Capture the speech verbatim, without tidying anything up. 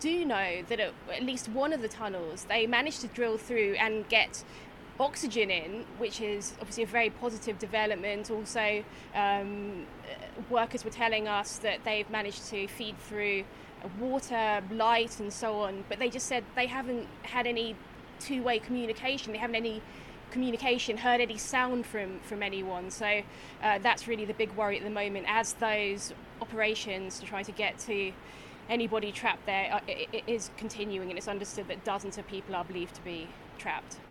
do know that at, at least one of the tunnels, they managed to drill through and get oxygen in, which is obviously a very positive development. Also, um, workers were telling us that they've managed to feed through water, light, and so on, but they just said they haven't had any two-way communication. They haven't any communication, heard any sound from, from anyone. So uh, that's really the big worry at the moment, as those operations to try to get to anybody trapped there uh, is continuing, and it's understood that dozens of people are believed to be trapped.